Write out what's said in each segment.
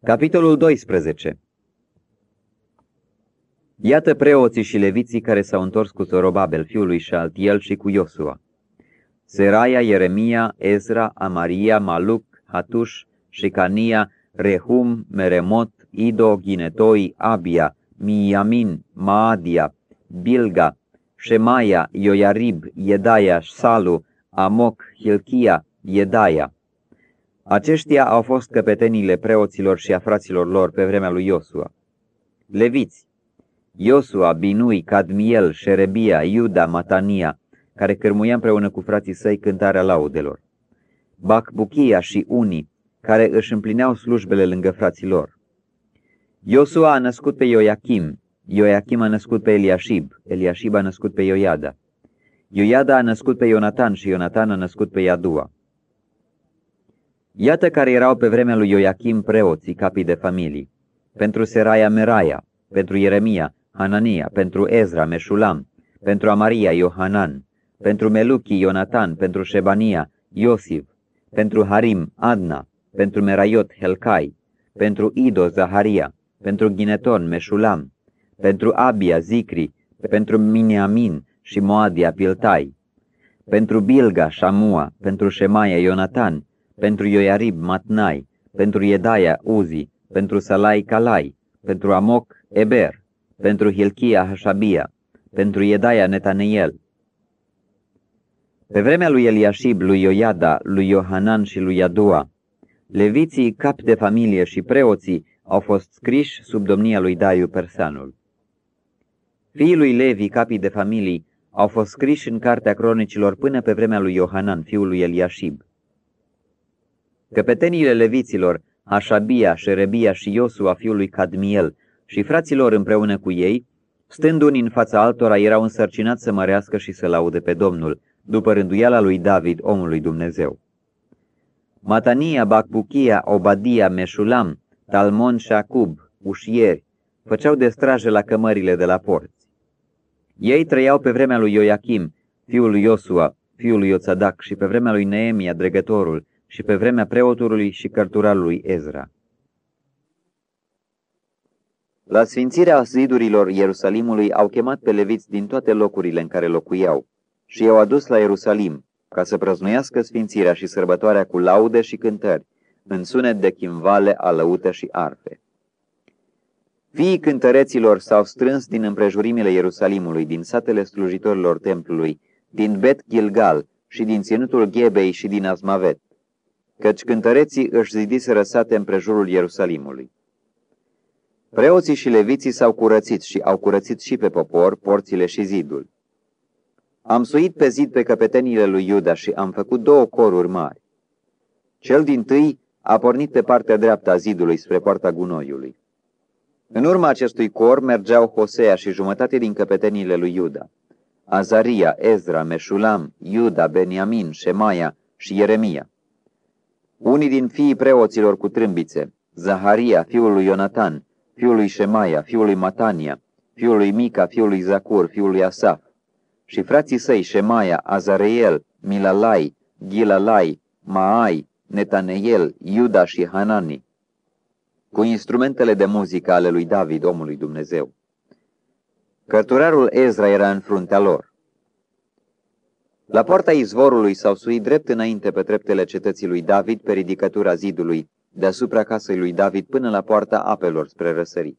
Capitolul 12. Iată preoții și leviții care s-au întors cu Zorobabel, fiul lui Șaltiel, și cu Iosua: Seraia, Ieremia, Ezra, Amaria, Maluc, Hatuș, Shecania, Rehum, Meremot, Ido, Ginetoi, Abia, Miamin, Maadia, Bilga, Shemaia, Ioiarib, Iedaia, Salu, Amoc, Hilchia, Iedaia. Aceștia au fost căpetenile preoților și a fraților lor pe vremea lui Iosua. Leviți: Iosua, Binui, Cadmiel, Șerebia, Iuda, Matania, care cârmuia împreună cu frații săi cântarea laudelor. Bacbuchia și unii, care își împlineau slujbele lângă frații lor. Iosua a născut pe Ioachim, Ioachim a născut pe Eliașib, Eliașib a născut pe Ioiada, Ioiada a născut pe Ionatan și Ionatan a născut pe Iadua. Iată care erau pe vremea lui Ioachim preoții, capii de familii: pentru Seraia, Meraia; pentru Ieremia, Hanania; pentru Ezra, Meșulam; pentru Amaria, Iohanan; pentru Meluchi, Ionatan; pentru Șebania, Iosif; pentru Harim, Adna; pentru Meraiot, Helcai; pentru Ido, Zaharia; pentru Gineton, Meșulam; pentru Abia, Zicri; pentru Miniamin și Moadia, Piltai; pentru Bilga, Șamua; pentru Șemaia, Ionatan; pentru Ioiarib, Matnai; pentru Iedaia, Uzi; pentru Salai, Calai; pentru Amoc, Eber; pentru Hilchia, Hașabia; pentru Iedaia, Netaneiel. Pe vremea lui Eliașib, lui Ioiada, lui Iohanan și lui Iadua, leviții, capi de familie și preoții au fost scriși sub domnia lui Dariu Persanul. Fiii lui Levi, capii de familii, au fost scriși în cartea cronicilor până pe vremea lui Iohanan, fiul lui Eliașib. Căpeteniile leviților, Hașabia, Șerebia și Iosua, fiul lui Cadmiel, și fraților împreună cu ei, stând unii în fața altora, erau însărcinați să mărească și să laude pe Domnul, după rânduiala lui David, omul lui Dumnezeu. Matania, Bacbuchia, Obadia, Meșulam, Talmon și Acub, ușieri, făceau de straje la cămările de la porți. Ei trăiau pe vremea lui Ioachim, fiul lui Iosua, fiul lui Iosadac, și pe vremea lui Neemia, dregătorul, și pe vremea preotului și cărturalului Ezra. La sfințirea zidurilor Ierusalimului au chemat pe leviți din toate locurile în care locuiau și i-au adus la Ierusalim, ca să prăznuiască sfințirea și sărbătoarea cu laude și cântări, în sunet de chimvale, alăute și arfe. Fiii cântăreților s-au strâns din împrejurimile Ierusalimului, din satele slujitorilor templului, din Bet Gilgal și din ținutul Ghebei și din Azmavet, căci cântăreții își zidiseră sate împrejurul Ierusalimului. Preoții și leviții s-au curățit și au curățit și pe popor porțile și zidul. Am suit pe zid pe căpetenile lui Iuda și am făcut 2 coruri mari. Cel dintâi a pornit pe partea dreaptă a zidului spre poarta gunoiului. În urma acestui cor mergeau Hosea și jumătate din căpetenile lui Iuda: Azaria, Ezra, Meșulam, Iuda, Beniamin, Șemaia și Ieremia. Unii din fiii preoților cu trâmbițe: Zaharia, fiul lui Ionatan, fiul lui Șemaia, fiul lui Matania, fiul lui Mica, fiul lui Zacur, fiul lui Asaf, și frații săi Șemaia, Azareel, Milalai, Gilalai, Maai, Netaneiel, Iuda și Hanani, cu instrumentele de muzică ale lui David, omul lui Dumnezeu. Cărturarul Ezra era în fruntea lor. La poarta izvorului s-au suit drept înainte pe treptele cetății lui David, pe ridicătura zidului, deasupra casei lui David, până la poarta apelor spre răsărit.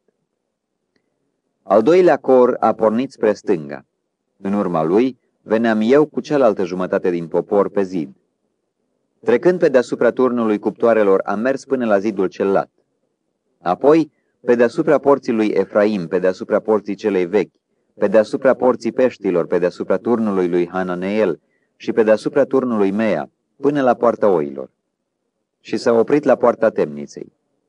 Al doilea cor a pornit spre stânga. În urma lui veneam eu cu cealaltă jumătate din popor pe zid. Trecând pe deasupra turnului cuptoarelor, am mers până la zidul cel lat. Apoi, pe deasupra porții lui Efraim, pe deasupra porții celei vechi, pe deasupra porții peștilor, pe deasupra turnului lui Hananeel și pe deasupra turnului Mea, până la poarta oilor. Și s-a oprit la poarta temniței.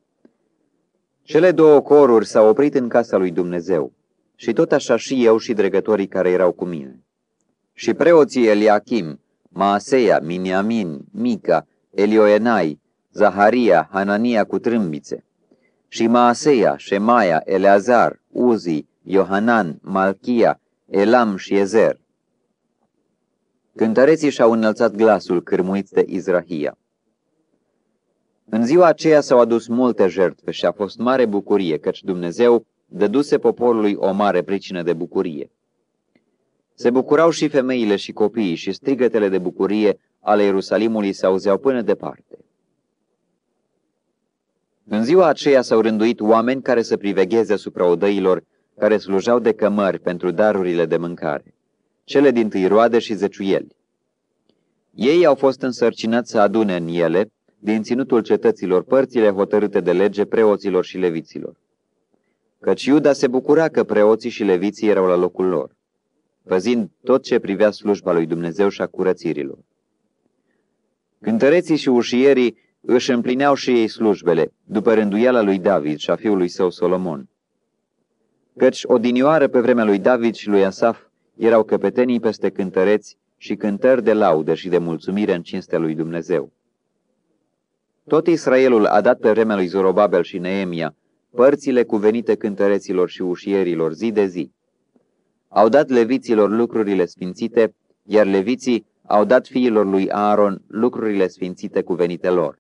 Cele 2 coruri s-au oprit în casa lui Dumnezeu, și tot așa și eu și dregătorii care erau cu mine. Și preoții Eliachim, Maaseia, Miniamin, Mica, Elioenai, Zaharia, Hanania cu trâmbițe, și Maaseia, Șemaia, Eleazar, Uzi, Iohanan, Malchia, Elam și Ezer. Cântăreții și-au înălțat glasul cârmuiți de Izrahia. În ziua aceea s-au adus multe jertfe și a fost mare bucurie, căci Dumnezeu dăduse poporului o mare pricină de bucurie. Se bucurau și femeile și copiii și strigătele de bucurie ale Ierusalimului se auzeau până departe. În ziua aceea s-au rânduit oameni care să privegheze asupra odăilor care slujau de cămări pentru darurile de mâncare, cele dintâi roade și zeciuieli. Ei au fost însărcinați să adune în ele, din ținutul cetăților, părțile hotărâte de lege preoților și leviților. Căci Iuda se bucura că preoții și leviții erau la locul lor, păzind tot ce privea slujba lui Dumnezeu și a curățirilor. Cântăreții și ușierii își împlineau și ei slujbele, după rânduiala lui David și a fiului său Solomon. Căci odinioară pe vremea lui David și lui Asaf erau căpetenii peste cântăreți și cântări de laudă și de mulțumire în cinstea lui Dumnezeu. Tot Israelul a dat pe vremea lui Zorobabel și Neemia părțile cuvenite cântăreților și ușierilor zi de zi. Au dat leviților lucrurile sfințite, iar leviții au dat fiilor lui Aaron lucrurile sfințite cuvenite lor.